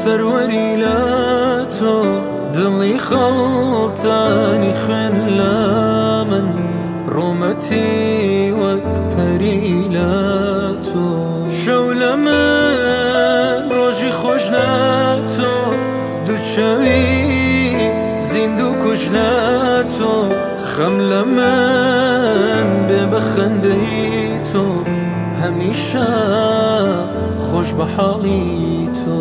سەروەری لە تۆ دڵی خەڵتانی خوێن لە من ڕوومەتی وەک پەری لە تۆ شەو لە من ڕۆژی خۆش لە تۆ دووچەوی زیندوو کوژ لە تۆ خەم لە من بێ بە خەندەی تۆ هەمیشە خۆش بە حاڵی تۆ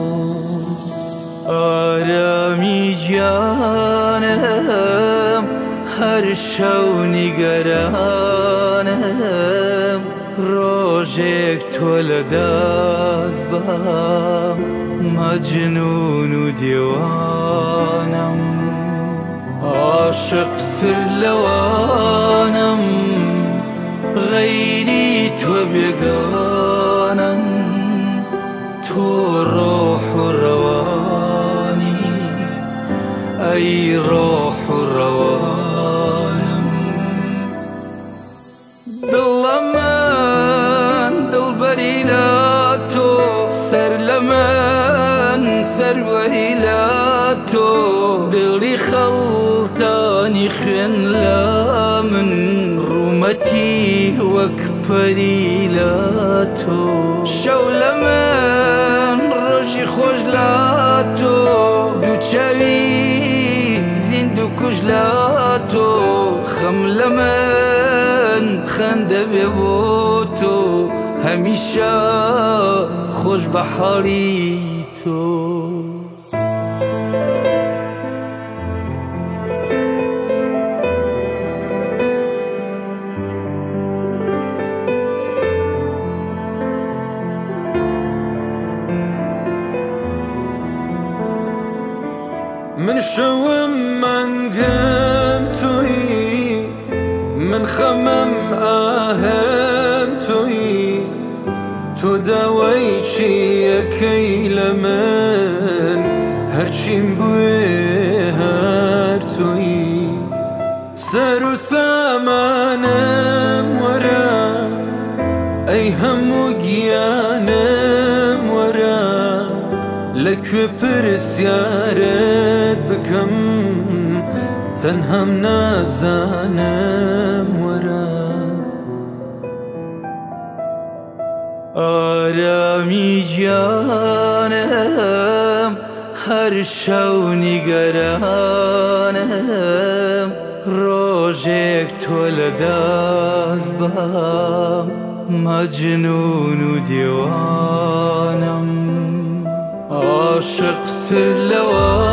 ئارامی گیانم هەر شەو نیگەرانم ڕۆژێک تۆ لە دەست بام مەجنون و دیوانم عاشقتر لەوانم غەیری تۆ بێگانم تۆ ڕۆح و ڕەوانی ئەی ڕۆح و ڕەوانم دڵە من دڵبەری لە تۆ سەر لە من سەروەری لە تۆ دڵی خەڵتانی خوێن لە من ڕوومەتی وەک پەری لە تۆ شەو لە من ڕۆژی خۆش لە تۆ دووچەوی زیندوو کوژ لە تۆ خەم لە من خەندە بێ بۆ تۆ هەمیشە خۆش بە حاڵی تۆ من شەوم مانگم تۆیی من خەمەم ئاهەم تۆیی تۆ داوای چیەکەی لە من هەرچیم بوێ هەر تۆیی سەر و سامانم وەرە ئەی هەموو گیانم وەرە لەکوێ پرسیارت بکەم تەنهام نازانم وەرە ئارامی گیانم هەر شەو نیگەرانم ڕۆژێک تۆ لە دەست بام مەجنون و دیوانم عاشقتر لەوە